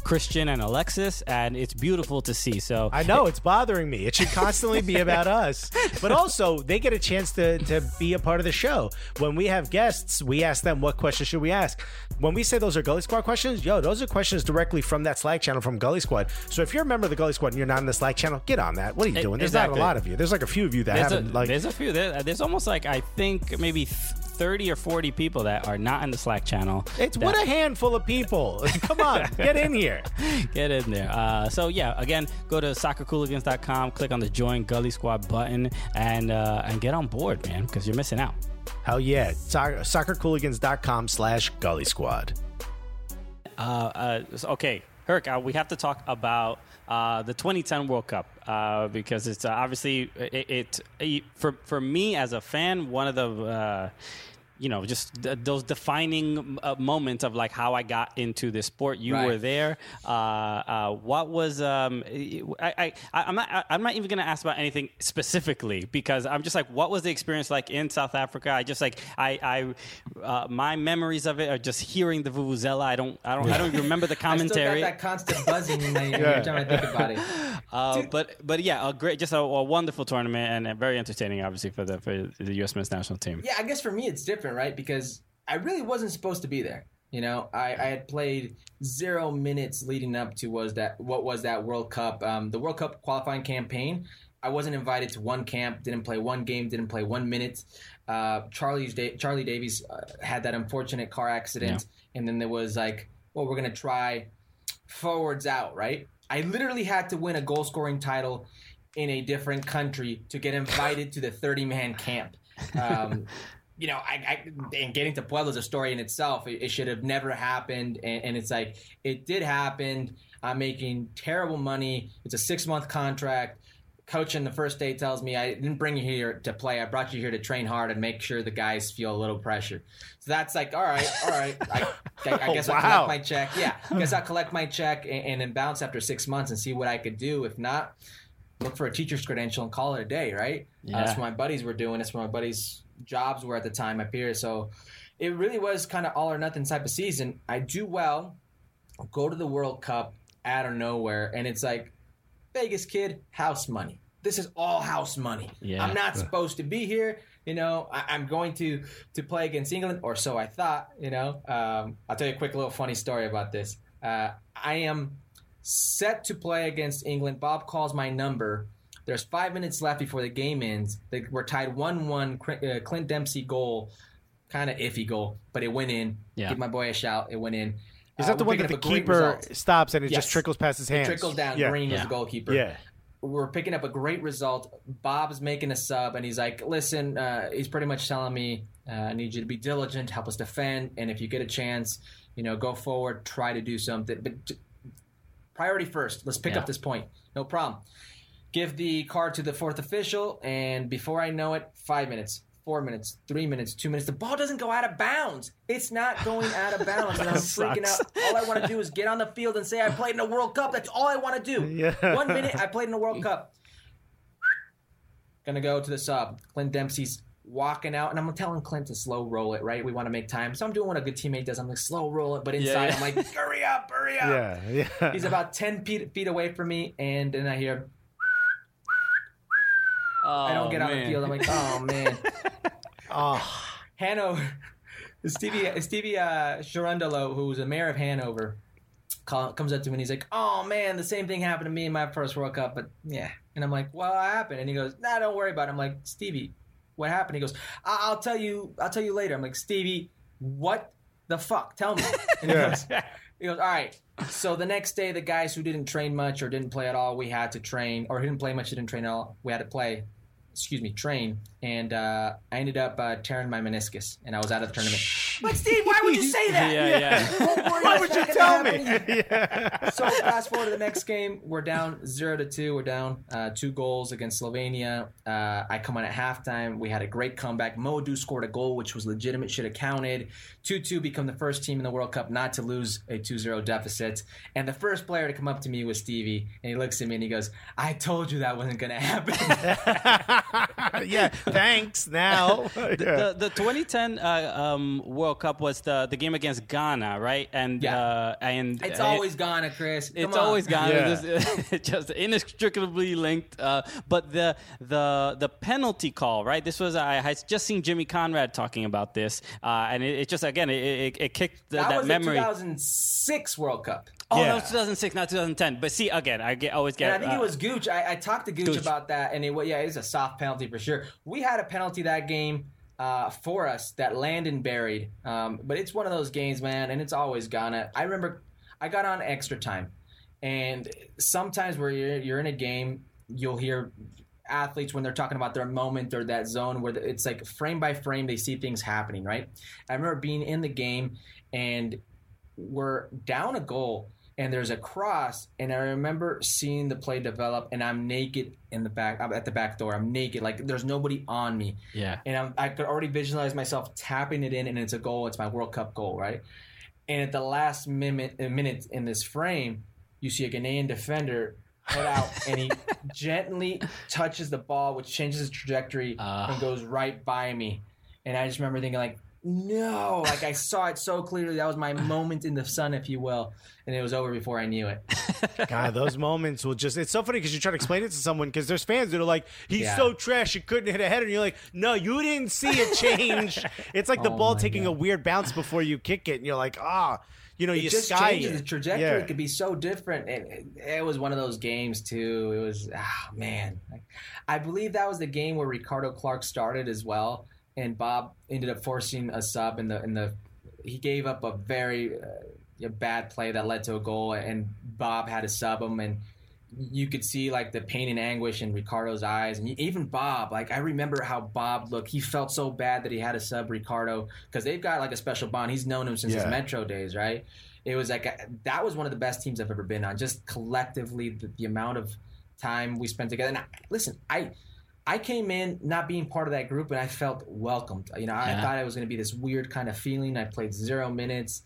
Christian and Alexis, and it's beautiful to see. So I know it's bothering me. It should constantly be about us. But also, they get a chance to, to be a part of the show. When we have guests, we ask them, what questions should we ask? When we say those are Gully Squad questions, yo, those are questions directly from that Slack channel from Gully Squad. So if you're a member of the Gully Squad and you're not in the Slack channel, get on that. What are you doing? There's Exactly. not a lot of you. There's like a few of you that there's haven't a, like. There's a few. There, there's almost like, I think, maybe thirty or forty people that are not in the Slack channel. It's that, what a handful of people. Come on, get in here. Get in there. Uh, so yeah, again, go to soccer cooligans dot com, click on the Join Gully Squad button, and uh, and get on board, man, because you're missing out. Hell yeah. So- soccer cooligans dot com slash Gully Squad. Uh, uh, so- okay, Herc, uh, we have to talk about uh, the twenty ten World Cup uh, because it's uh, obviously it, it, it for for me as a fan, one of the uh, you know, just th- those defining uh, moments of like how I got into this sport. You Right. were there. Uh, uh, what was um, I, I I'm not I, I'm not even gonna ask about anything specifically because I'm just like, what was the experience like in South Africa? I just like I I uh, my memories of it are just hearing the vuvuzela. I don't I don't I don't even remember the commentary. I still got that constant buzzing in my ear every time I think about it. Uh, but but yeah, a great, just a, a wonderful tournament and, and very entertaining, obviously for the for the U S men's national team. Yeah, I guess for me it's different, right? Because I really wasn't supposed to be there. You know, I, I had played zero minutes leading up to was that what was that World Cup, um, the World Cup qualifying campaign. I wasn't invited to one camp, didn't play one game, didn't play one minute. Uh, Charlie's da- Charlie Davies uh, had that unfortunate car accident, yeah. And then there was like, well, we're gonna try forwards out, right? I literally had to win a goal scoring title in a different country to get invited to the thirty man camp. Um, you know, I, I and getting to Puebla is a story in itself. It, it should have never happened, and, and it's like it did happen. I'm making terrible money. It's a six month contract. Coach on the first day tells me, I didn't bring you here to play. I brought you here to train hard and make sure the guys feel a little pressure. So that's like, all right, all right. I, I, I guess Oh, I'll wow. collect my check. Yeah, I guess I'll collect my check and, and then bounce after six months and see what I could do. If not, look for a teacher's credential and call it a day, right? Yeah. Uh, that's what my buddies were doing. That's what my buddies' jobs were at the time, my peers. So it really was kind of all or nothing type of season. I do well, go to the World Cup out of nowhere, and it's like, Vegas kid, house money. This is all house money. Yeah. I'm not supposed to be here. You know, I, I'm going to to play against England, or so I thought. You know, um, I'll tell you a quick little funny story about this. Uh, I am set to play against England. Bob calls my number. There's five minutes left before the game ends. They, we're tied one one. Uh, Clint Dempsey goal, kind of iffy goal, but it went in. Yeah. Give my boy a shout. It went in. Is Uh, that the we're one that picking the up a great keeper result. stops and it Yes. just trickles past his hands? It trickles down. Yeah. Green was Yeah. the goalkeeper. Yeah. We're picking up a great result. Bob's making a sub, and he's like, listen, uh, he's pretty much telling me, uh, I need you to be diligent, help us defend, and if you get a chance, you know, go forward, try to do something. But t- priority first. Let's pick Yeah. up this point. No problem. Give the card to the fourth official, and before I know it, five minutes, four minutes, three minutes, two minutes. The ball doesn't go out of bounds. It's not going out of bounds, and I'm freaking out. All I want to do is get on the field and say I played in a World Cup. That's all I want to do. Yeah. One minute, I played in a World Cup. Gonna go to the sub. Clint Dempsey's walking out, and I'm telling Clint to slow roll it, right? We want to make time. So I'm doing what a good teammate does. I'm like, slow roll it, but inside yeah. I'm like, hurry up, hurry up. Yeah, yeah. He's about ten feet, feet away from me, and then I hear, Oh, I don't get on the man. field. I'm like, oh, man. Oh, Hanover, Stevie, Stevie uh, Sharundalo, who's the mayor of Hanover, call, comes up to me and he's like, oh, man, the same thing happened to me in my first World Cup, but yeah. And I'm like, well, what happened? And he goes, nah, don't worry about it. I'm like, Stevie, what happened? He goes, I- I'll tell you, I'll tell you later. I'm like, Stevie, what the fuck? Tell me. And he Yeah. goes, he goes, all right. So the next day, the guys who didn't train much or didn't play at all, we had to train, or who didn't play much, didn't train at all, we had to play, excuse me, train. And uh, I ended up uh, tearing my meniscus, and I was out of the tournament. Like, Steve, why would you say that? Yeah, yeah. Don't worry, why it's would not you gonna tell me? happen. Yeah. So fast forward to the next game, we're down zero to two. We're down uh, two goals against Slovenia. Uh, I come on at halftime. We had a great comeback. Modou scored a goal, which was legitimate, should have counted. two two, become the first team in the World Cup not to lose a two zero deficit. And the first player to come up to me was Stevie, and he looks at me and he goes, "I told you that wasn't going to happen." Yeah, thanks. Now, The, the twenty ten uh, um, World World Cup was the the game against Ghana, right? And Yeah. uh, and It's uh, always Ghana, Chris. Come It's on. always Ghana. Yeah. It's just, just inextricably linked. Uh, but the the the penalty call, right? This was I had just seen Jimmy Conrad talking about this, uh, and it, it just again it, it, it kicked the, That, that was memory. the two thousand six World Cup. Oh, Yeah. that was two thousand six, not two thousand ten. But see, again, I get always get. And I think uh, it was Gooch. I, I talked to Gooch, Gooch. about that, and it wa- yeah, it was a soft penalty for sure. We had a penalty that game uh, for us that Landon buried, um, but it's one of those games, man, and it's always Ghana. I remember I got on extra time, and sometimes where you're, you're in a game, you'll hear athletes when they're talking about their moment or that zone where it's like frame by frame they see things happening, right? I remember being in the game and we're down a goal and there's a cross, and I remember seeing the play develop, and I'm naked in the back. I'm at the back door. I'm naked, like there's nobody on me. Yeah. And I'm, I could already visualize myself tapping it in, and it's a goal. It's my World Cup goal, right? And at the last minute, minute in this frame, you see a Ghanaian defender head out, and he gently touches the ball, which changes its trajectory Uh. and goes right by me. And I just remember thinking, like, no, like I saw it so clearly. That was my moment in the sun, if you will, and it was over before I knew it. God, those moments will just—it's so funny because you try to explain it to someone because there's fans that are like, "He's Yeah. so trash, he couldn't hit a header," and you're like, "No, you didn't see it change." It's like the Oh ball my taking God. a weird bounce before you kick it, and you're like, "Ah." You know, It you just sky changes it. the trajectory. Yeah. It could be so different. It, it, it was one of those games too. It was, ah, man. I believe that was the game where Ricardo Clark started as well, and Bob ended up forcing a sub in the in the. He gave up a very uh, a bad play that led to a goal, and Bob had to sub him, and you could see like the pain and anguish in Ricardo's eyes, and even Bob. Like I remember how Bob looked. He felt so bad that he had to sub Ricardo because they've got like a special bond. He's known him since his Yeah. Metro days, right? It was like a, that was one of the best teams I've ever been on. Just collectively, the, the amount of time we spent together. And I, listen, I I came in not being part of that group, and I felt welcomed. You know, I Yeah. thought it was going to be this weird kind of feeling. I played zero minutes,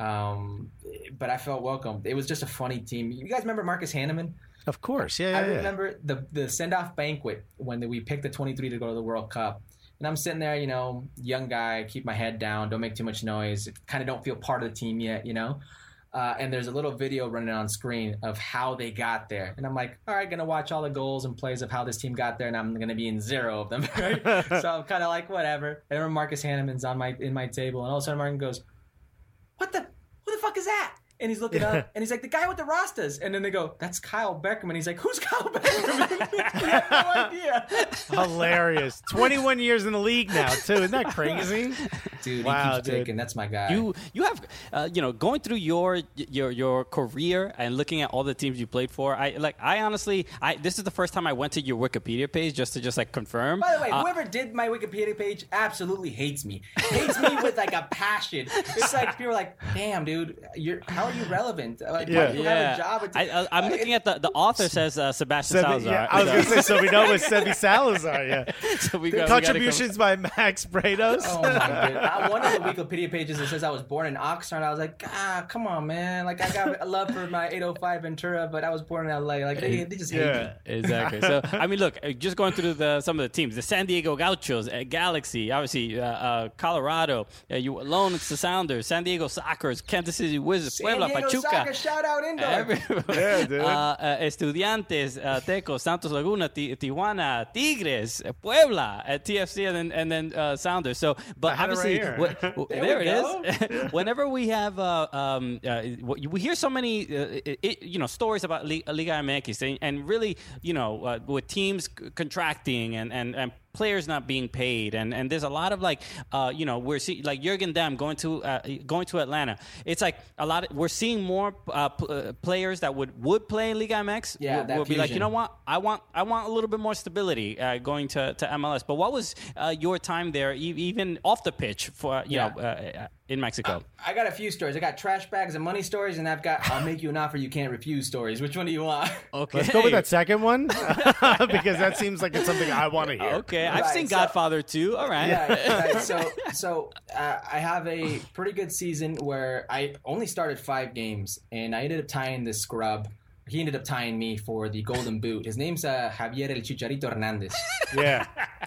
um, but I felt welcomed. It was just a funny team. You guys remember Marcus Hanneman? Of course, yeah. I yeah, yeah. remember the the send off banquet when we picked the twenty-three to go to the World Cup. And I'm sitting there, you know, young guy, keep my head down, don't make too much noise, kind of don't feel part of the team yet, you know. Uh, and there's a little video running on screen of how they got there. And I'm like, all right, going to watch all the goals and plays of how this team got there, and I'm going to be in zero of them, right? So I'm kind of like, whatever. And I remember Marcus Hanneman's on my in my table, and all of a sudden Martin goes, what the, who the fuck is that? And he's looking up, and he's like, the guy with the Rastas. And then they go, that's Kyle Beckham. And he's like, who's Kyle Beckham? We have no idea. Hilarious. twenty-one years in the league now, too. Isn't that crazy? Dude, Wow, he keeps dude. taking. That's my guy. You you have uh, you know, going through your your your career and looking at all the teams you played for. I like I honestly I this is the first time I went to your Wikipedia page just to just like confirm. By the way, Uh, whoever did my Wikipedia page absolutely hates me. Hates me with like a passion. It's like people are like, "Damn, dude, you're how are you relevant? Like, why do you have a job?" At I, I, I'm looking at the the author says uh, Sebastian Sebi, Salazar. yeah, I was going to say, so we know it was Sebi Salazar, yeah. So we got- we gotta come- Contributions by Max Brados. Oh my god! I, one of the Wikipedia pages that says I was born in Oxnard. I was like, ah, come on, man. Like I got a love for my eight oh five Ventura, but I was born in L A. Like they, they just hate me. Yeah. Exactly. So I mean, look, uh, just going through the some of the teams: the San Diego Gauchos, uh, Galaxy, obviously uh, uh, Colorado. Uh, you alone, it's the Sounders, San Diego Sockers, Kansas City Wizards, San Puebla, Diego Pachuca. Soccer, shout out indoor. Everywhere. Yeah, dude. Uh, uh, Estudiantes, uh, Tecos, Santos Laguna, Ti- Tijuana, Tigres, uh, Puebla, at T F C, and then and then uh, Sounders. So, but I had it obviously, right here. what- w- There there, we it go. is. Whenever we have, uh, um, uh, we hear so many, uh, it, it- you know, stories about Li- Liga M X, and, and really, you know, uh, with teams c- contracting and and and players not being paid, and, and there's a lot of like, uh, you know, we're seeing like Jürgen Damm going to uh, going to Atlanta. It's like a lot. Of, we're seeing more uh, p- uh, players that would, would play in Liga M X. Yeah, will, that will be like, fusion. you know what, I want I want a little bit more stability uh, going to, to M L S. But what was uh, your time there, e- even off the pitch for you Yeah. know uh, in Mexico? I got a few stories. I got trash bags and money stories, and I've got I'll make you an offer you can't refuse stories. Which one do you want? Okay, Let's go with that second one because that seems like it's something I want to hear. Okay, I've Right, seen so- Godfather too. All right. Yeah, right. So, so uh, I have a pretty good season where I only started five games, and I ended up tying the scrub. He ended up tying me for the Golden Boot. His name's uh, Javier El Chicharito Hernandez. Yeah.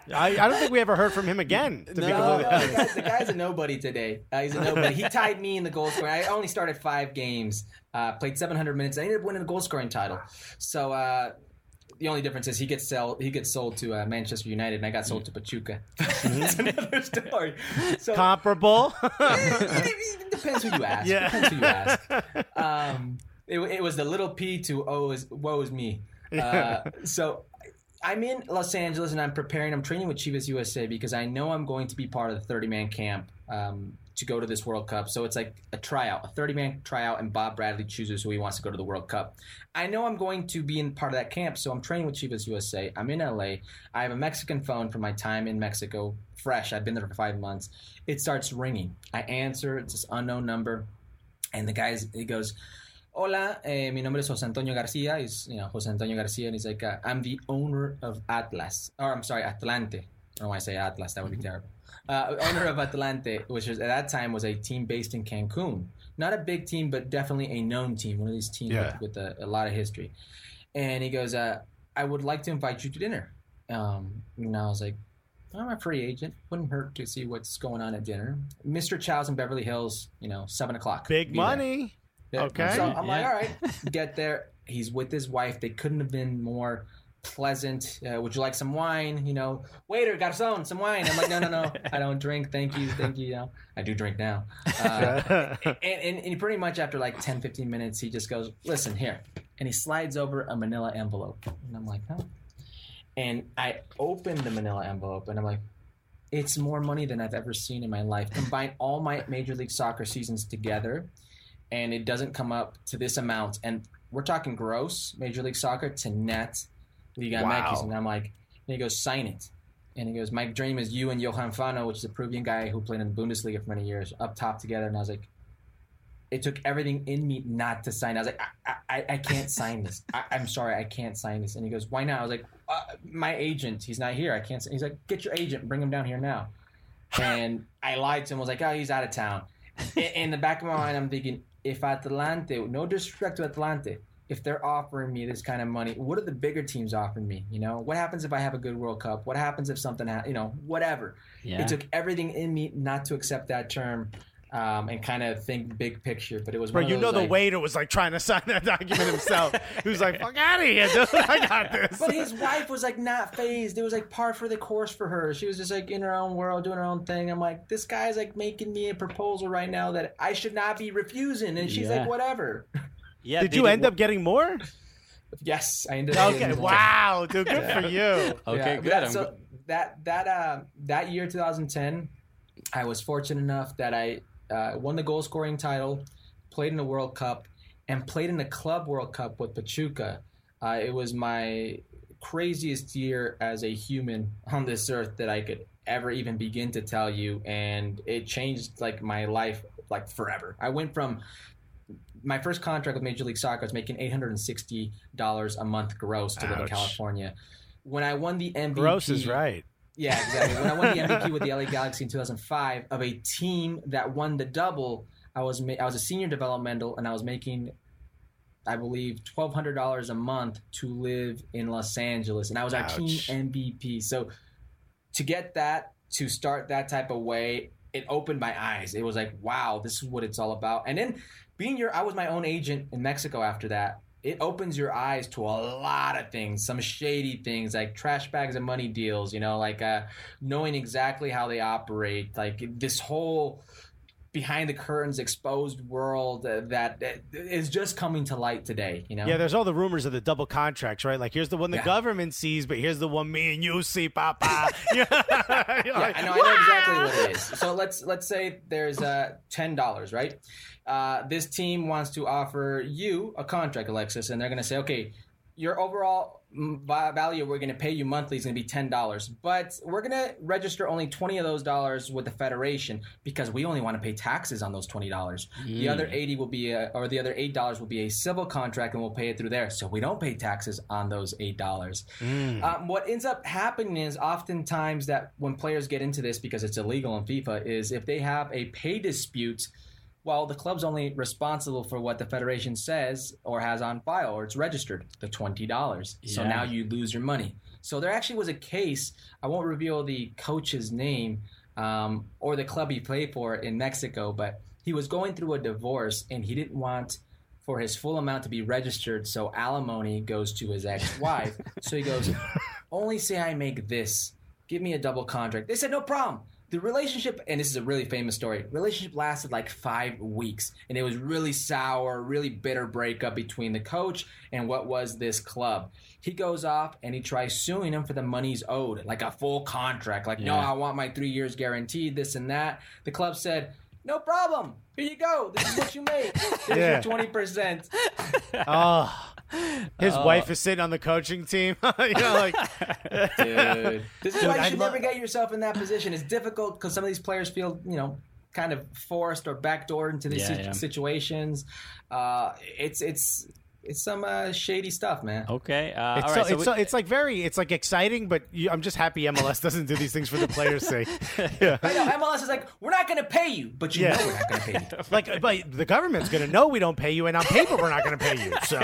I, I don't think we ever heard from him again. To No, be no, completely the, honest. guy's, the guy's a nobody today. Uh, he's a nobody. He tied me in the goal scoring. I only started five games, uh, played seven hundred minutes. I ended up winning the goal scoring title. So uh, the only difference is he gets sell he gets sold to uh, Manchester United, and I got sold to Pachuca. That's another story. So Comparable. it, it depends who you ask. Yeah. Depends who you ask. Um, it, it was the little P to oh is woe is me. Uh, so I'm in Los Angeles and I'm preparing. I'm training with Chivas U S A because I know I'm going to be part of the thirty-man camp um, to go to this World Cup. So it's like a tryout, a thirty-man tryout, and Bob Bradley chooses who he wants to go to the World Cup. I know I'm going to be in part of that camp, so I'm training with Chivas U S A. I'm in L A. I have a Mexican phone from my time in Mexico, fresh. I've been there for five months. It starts ringing. I answer. It's this unknown number, and the guy he goes, "Hola, eh, mi nombre es José Antonio Garcia." He's, you know, José Antonio Garcia, and he's like, uh, "I'm the owner of Atlas." Or I'm sorry, Atlante. I don't know why I say Atlas. That would be terrible. Uh, owner of Atlante, which was, at that time was a team based in Cancun. Not a big team, but definitely a known team. One of these teams Yeah. with, with a, a lot of history. And he goes, uh, "I would like to invite you to dinner." Um, and I was like, "I'm a free agent. Wouldn't hurt to see what's going on at dinner." Mister Chow's in Beverly Hills. You know, seven o'clock. Big Be there. money. Yeah. Okay. So I'm like, Yeah. all right, get there. He's with his wife. They couldn't have been more pleasant. Uh, would you like some wine? You know, waiter, garçon, some wine. I'm like, no, no, no, I don't drink. Thank you, thank you. You know, I do drink now. Uh, and, and, and pretty much after like ten, fifteen minutes, he just goes, "Listen here," and he slides over a Manila envelope, and I'm like, huh? And I opened the Manila envelope, and I'm like, it's more money than I've ever seen in my life. Combine all my Major League Soccer seasons together, and it doesn't come up to this amount. And we're talking gross, Major League Soccer to net Liga M X. Wow. And I'm like, and he goes, "Sign it." And he goes, "My dream is you and Johan Fano," which is a Peruvian guy who played in the Bundesliga for many years, up top together. And I was like, it took everything in me not to sign. I was like, I, I, I can't sign this. I, I'm sorry, I can't sign this. And he goes, "Why not?" I was like, uh, my agent, he's not here. I can't sign. He's like, "Get your agent, bring him down here now." And I lied to him. I was like, "Oh, he's out of town." in, in the back of my mind, I'm thinking, if Atlante, no disrespect to Atlante, if they're offering me this kind of money, what are the bigger teams offering me? You know, what happens if I have a good World Cup? What happens if something, ha- you know, whatever. Yeah. It took everything in me not to accept that term. Um, and kind of think big picture, but it was Bro, one of you those, know the like- waiter was like trying to sign that document himself. He was like, "Fuck out of here, dude. I got this." But his wife was like not phased. It was like par for the course for her. She was just like in her own world, doing her own thing. I'm like, this guy's like making me a proposal right now that I should not be refusing, and she's Yeah. like, whatever. Yeah. Did they you end up getting more? Yes, I ended up. Okay, getting- wow, dude, good for you. Okay, Yeah, good. That, I'm so go- that that uh, that year, twenty ten, I was fortunate enough that I uh, won the goal scoring title, played in the World Cup, and played in the Club World Cup with Pachuca. Uh, it was my craziest year as a human on this earth that I could ever even begin to tell you, and it changed like my life like forever. I went from my first contract with Major League Soccer, I was making eight hundred sixty dollars a month gross to live in Ouch. California. When I won the M V P, Gross is right. yeah, exactly. When I won the M V P with the L A Galaxy in two thousand five of a team that won the double, I was ma- I was a senior developmental, and I was making, I believe, twelve hundred dollars a month to live in Los Angeles, and I was our team Ouch. M V P. So to get that, to start that type of way, it opened my eyes. It was like, wow, this is what it's all about. And then being your, I was my own agent in Mexico after that. It opens your eyes to a lot of things, some shady things like trash bags and money deals, you know, like uh, knowing exactly how they operate, like this whole behind the curtains exposed world uh, that uh, is just coming to light today, you know? Yeah, there's all the rumors of the double contracts, right? Like, here's the one the Yeah. government sees, but here's the one me and you see, Papa. Yeah, Yeah, I know, I know exactly what it is. So let's let's say there's uh, ten dollars, right? Uh, this team wants to offer you a contract, Alexis, and they're going to say, okay, your overall mm, va- value we're going to pay you monthly is going to be ten dollars, but we're going to register only twenty of those dollars with the federation because we only want to pay taxes on those twenty dollars. The other eighty will be, a, or the other eight dollars will be a civil contract, and we'll pay it through there. So we don't pay taxes on those eight dollars. Um, what ends up happening is oftentimes that when players get into this, because it's illegal in FIFA, is if they have a pay dispute, well, the club's only responsible for what the federation says or has on file or it's registered, the twenty dollars. So Yeah. now you lose your money. So there actually was a case. I won't reveal the coach's name um, or the club he played for in Mexico, but he was going through a divorce and he didn't want for his full amount to be registered, so alimony goes to his ex-wife. So he goes, only say I make this. Give me a double contract. They said, no problem. The relationship, and this is a really famous story, relationship lasted like five weeks. And it was really sour, really bitter breakup between the coach and what was this club. He goes off and he tries suing him for the monies owed, like a full contract. Like, Yeah. no, I want my three years guaranteed, this and that. The club said, no problem. Here you go. This is what you make. Here's Yeah. your twenty percent. Oh, his wife is sitting on the coaching team. You know, like, Dude. This is Dude, why you I should lo- never get yourself in that position. It's difficult because some of these players feel, you know, kind of forced or backdoored into these Yeah, si- yeah. situations. Uh, it's it's it's some uh, shady stuff, man. Okay. Uh, it's all so, right. So it's we- so, it's like very, it's like exciting, but you, I'm just happy M L S doesn't do these things for the players' sake. Yeah. I know M L S is like, we're not going to pay you, but you Yeah. know we're not going to pay you. Like, but the government's gonna know we don't pay you, and on paper we're not gonna pay you. So,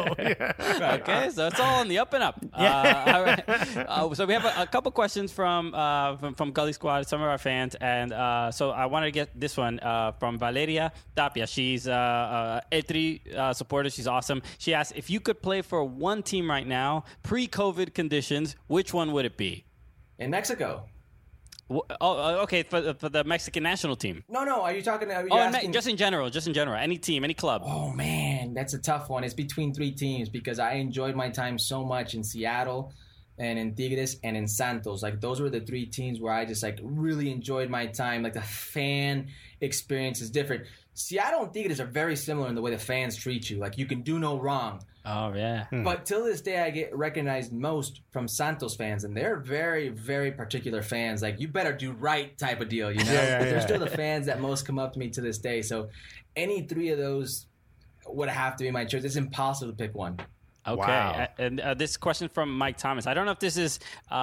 yeah. Okay, so it's all on the up and up. Uh, all right. Uh, so we have a, a couple questions from, uh, from from Gully Squad, some of our fans, and uh, so I wanted to get this one uh, from Valeria Tapia. She's uh, uh, E three uh, supporter. She's awesome. She asked, if you could play for one team right now, pre-COVID conditions, which one would it be? In Mexico. Wh- Oh, uh, okay, for the, for the Mexican national team. No, no. Are you talking? Are you Oh, and asking? just in general, just in general, any team, any club. Oh man, that's a tough one. It's between three teams because I enjoyed my time so much in Seattle and in Tigres and in Santos. Like those were the three teams where I just like really enjoyed my time. Like the fan experience is different. Seattle and Tigres are very similar in the way the fans treat you. Like you can do no wrong. Oh yeah. But till this day, I get recognized most from Santos fans, and they're very, very particular fans. Like, you better do right type of deal, you know? Yeah, yeah, But they're yeah. still the fans that most come up to me to this day. So any three of those would have to be my choice. It's impossible to pick one. Okay, Wow. A- and uh, this question from Mike Thomas. I don't know if this is uh,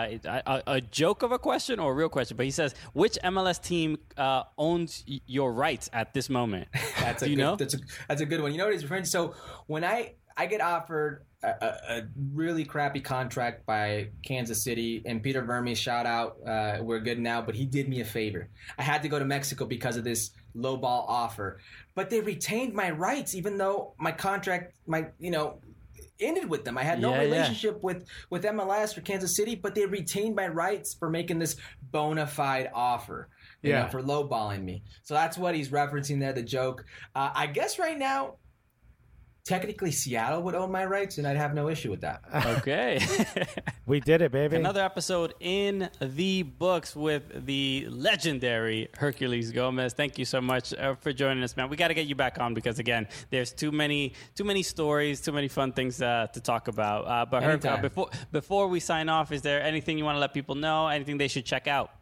a, a joke of a question or a real question, but he says, "Which M L S team uh, owns y- your rights at this moment?" That's a Do you good, know? That's a, that's a good one. You know what he's referring to? So when I, I get offered a, a, a really crappy contract by Kansas City, and Peter Vermes, shout out, uh, we're good now, but he did me a favor. I had to go to Mexico because of this low ball offer, but they retained my rights, even though my contract, my you know. ended with them. I had no Yeah, yeah. relationship with with M L S or Kansas City, but they retained my rights for making this bona fide offer, you Yeah. know, for lowballing me. So that's what he's referencing there, the joke. Uh, I guess right now, technically Seattle would own my rights, and I'd have no issue with that. Okay. We did it, baby. Another episode in the books with the legendary Hercules Gomez. Thank you so much uh, for joining us, man. We got to get you back on because, again, there's too many too many stories, too many fun things uh, to talk about. Uh, but Herc, uh, Anytime. before before we sign off, is there anything you want to let people know? Anything they should check out?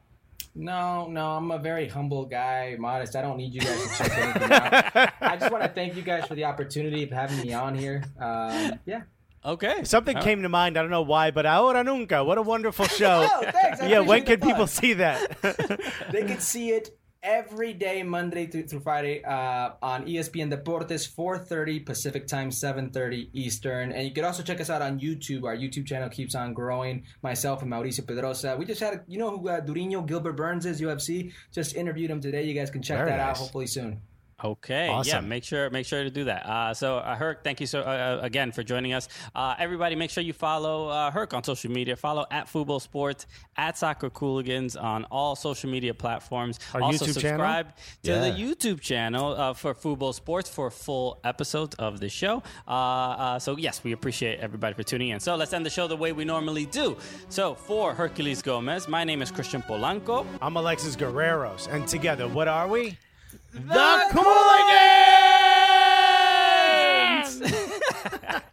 No, no, I'm a very humble guy, modest. I don't need you guys to check anything out. I just want to thank you guys for the opportunity of having me on here. Um, yeah. Okay. Something came to mind. I don't know why, but Ahora Nunca. What a wonderful show. Oh, thanks. I Yeah, when appreciate can the people plug. see that? They can see it every day, Monday through, through Friday, uh, on E S P N Deportes, four thirty Pacific time, seven thirty Eastern. And you can also check us out on YouTube. Our YouTube channel keeps on growing. Myself and Mauricio Pedrosa. We just had, a, you know who uh, Durinho Gilbert Burns is, U F C? Just interviewed him today. You guys can check Very that out nice. hopefully soon. Okay. Yeah. Awesome. Make sure make sure to do that. Uh, so, uh, Herc, thank you so uh, again for joining us. Uh, everybody, make sure you follow uh, Herc on social media. Follow at Football Sports, at Soccer Cooligans on all social media platforms. Our also, YouTube channel? subscribe to Yeah. the YouTube channel uh, for Football Sports for full episodes of the show. Uh, uh, so, yes, we appreciate everybody for tuning in. So, let's end the show the way we normally do. So, for Hercules Gomez, my name is Christian Polanco. I'm Alexis Guerreros, and together, what are we? The Cooligans!